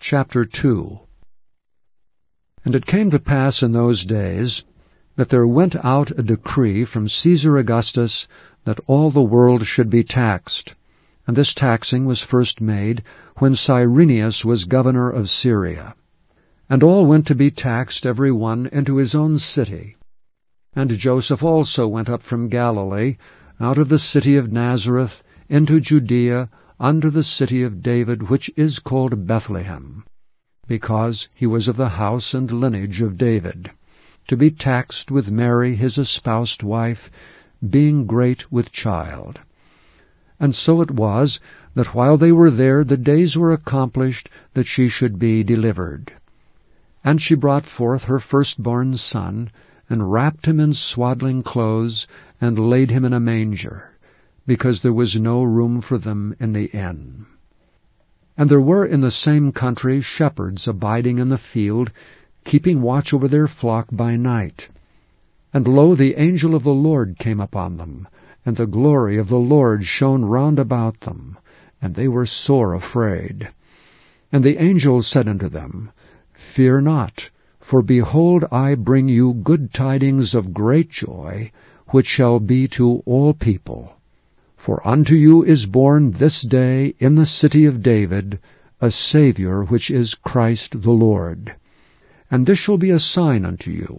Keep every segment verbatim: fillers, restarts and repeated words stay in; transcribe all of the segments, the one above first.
Chapter two. And it came to pass in those days that there went out a decree from Caesar Augustus that all the world should be taxed. And this taxing was first made when Cyrenius was governor of Syria. And all went to be taxed every one into his own city. And Joseph also went up from Galilee, out of the city of Nazareth, into Judea, unto the city of David, which is called Bethlehem, because he was of the house and lineage of David, to be taxed with Mary his espoused wife, being great with child. And so it was, that while they were there, the days were accomplished that she should be delivered. And she brought forth her firstborn son, and wrapped him in swaddling clothes, and laid him in a manger, because there was no room for them in the inn. And there were in the same country shepherds abiding in the field, keeping watch over their flock by night. And lo, the angel of the Lord came upon them, and the glory of the Lord shone round about them, and they were sore afraid. And the angel said unto them, Fear not, for behold, I bring you good tidings of great joy, which shall be to all people. For unto you is born this day in the city of David a Saviour, which is Christ the Lord. And this shall be a sign unto you.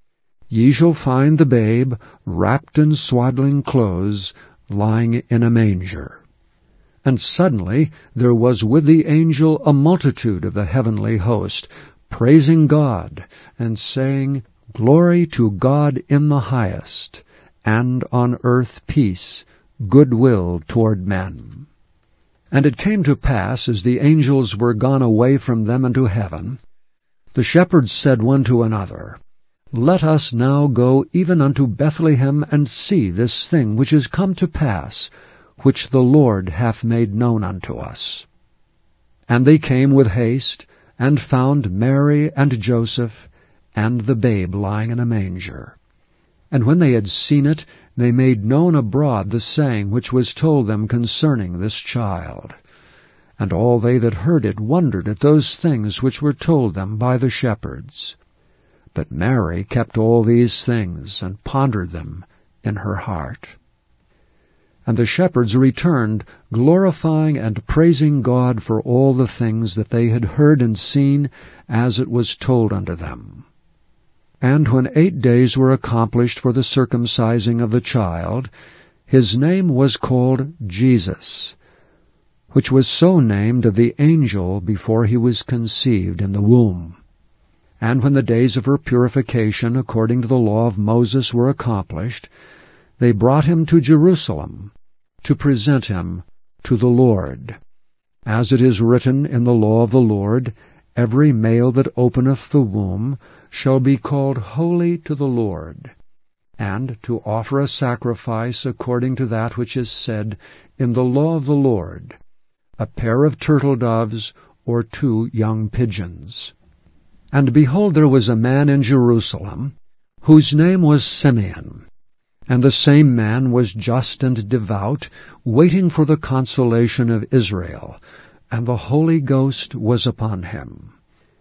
Ye shall find the babe wrapped in swaddling clothes, lying in a manger. And suddenly there was with the angel a multitude of the heavenly host, praising God, and saying, Glory to God in the highest, and on earth peace, goodwill toward men. And it came to pass, as the angels were gone away from them into heaven, the shepherds said one to another, Let us now go even unto Bethlehem, and see this thing which is come to pass, which the Lord hath made known unto us. And they came with haste, and found Mary and Joseph, and the babe lying in a manger. And when they had seen it, they made known abroad the saying which was told them concerning this child. And all they that heard it wondered at those things which were told them by the shepherds. But Mary kept all these things, and pondered them in her heart. And the shepherds returned, glorifying and praising God for all the things that they had heard and seen, as it was told unto them. And when eight days were accomplished for the circumcising of the child, his name was called Jesus, which was so named of the angel before he was conceived in the womb. And when the days of her purification, according to the law of Moses, were accomplished, they brought him to Jerusalem, to present him to the Lord. As it is written in the law of the Lord, Every male that openeth the womb shall be called holy to the Lord, and to offer a sacrifice according to that which is said in the law of the Lord, a pair of turtle doves or two young pigeons. And behold, there was a man in Jerusalem, whose name was Simeon. And the same man was just and devout, waiting for the consolation of Israel, and the Holy Ghost was upon him.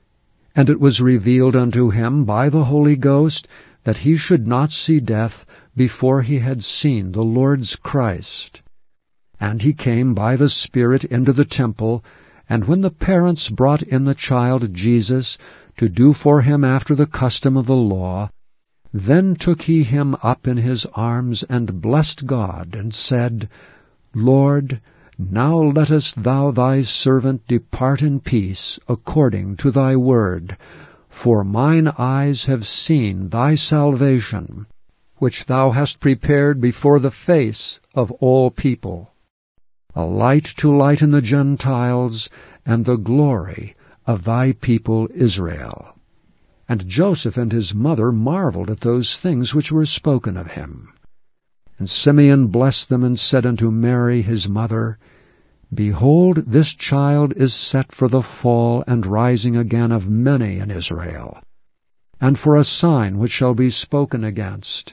And it was revealed unto him by the Holy Ghost that he should not see death before he had seen the Lord's Christ. And he came by the Spirit into the temple, and when the parents brought in the child Jesus to do for him after the custom of the law, then took he him up in his arms, and blessed God, and said, Lord, now lettest thou thy servant depart in peace, according to thy word. For mine eyes have seen thy salvation, which thou hast prepared before the face of all people, a light to lighten the Gentiles, and the glory of thy people Israel. And Joseph and his mother marveled at those things which were spoken of him. And Simeon blessed them, and said unto Mary his mother, Behold, this child is set for the fall and rising again of many in Israel, and for a sign which shall be spoken against.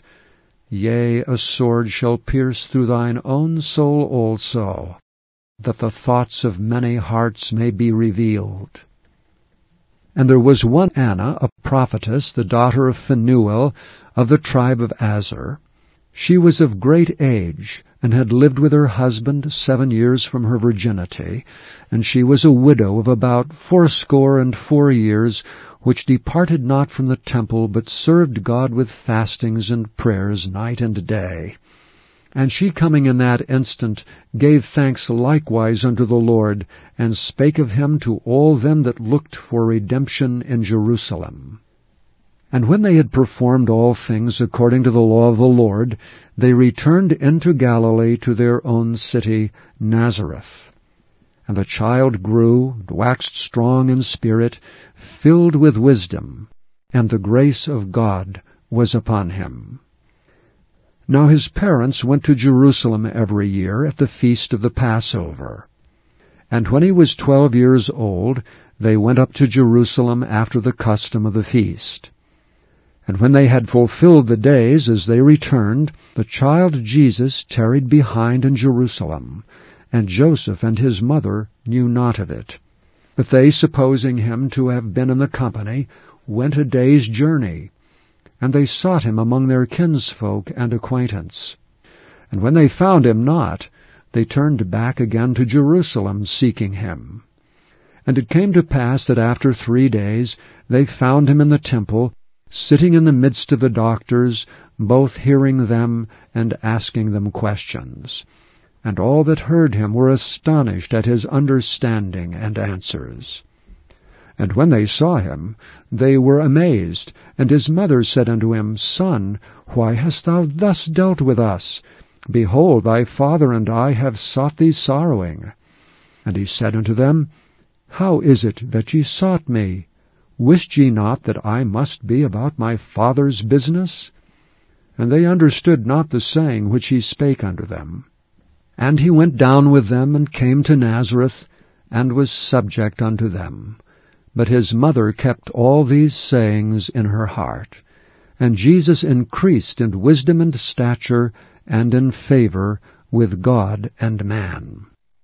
Yea, a sword shall pierce through thine own soul also, that the thoughts of many hearts may be revealed. And there was one Anna, a prophetess, the daughter of Phanuel, of the tribe of Aser. She was of great age, and had lived with her husband seven years from her virginity, and she was a widow of about fourscore and four years, which departed not from the temple, but served God with fastings and prayers night and day. And she coming in that instant gave thanks likewise unto the Lord, and spake of him to all them that looked for redemption in Jerusalem. And when they had performed all things according to the law of the Lord, they returned into Galilee to their own city Nazareth. And the child grew, and waxed strong in spirit, filled with wisdom, and the grace of God was upon him. Now his parents went to Jerusalem every year at the feast of the Passover. And when he was twelve years old, they went up to Jerusalem after the custom of the feast. And when they had fulfilled the days as they returned, the child Jesus tarried behind in Jerusalem, and Joseph and his mother knew not of it. But they, supposing him to have been in the company, went a day's journey. And they sought him among their kinsfolk and acquaintance. And when they found him not, they turned back again to Jerusalem, seeking him. And it came to pass that after three days they found him in the temple, sitting in the midst of the doctors, both hearing them and asking them questions. And all that heard him were astonished at his understanding and answers. And when they saw him, they were amazed. And his mother said unto him, Son, why hast thou thus dealt with us? Behold, thy father and I have sought thee sorrowing. And he said unto them, How is it that ye sought me? Wist ye not that I must be about my Father's business? And they understood not the saying which he spake unto them. And he went down with them, and came to Nazareth, and was subject unto them. But his mother kept all these sayings in her heart. And Jesus increased in wisdom and stature, and in favor with God and man.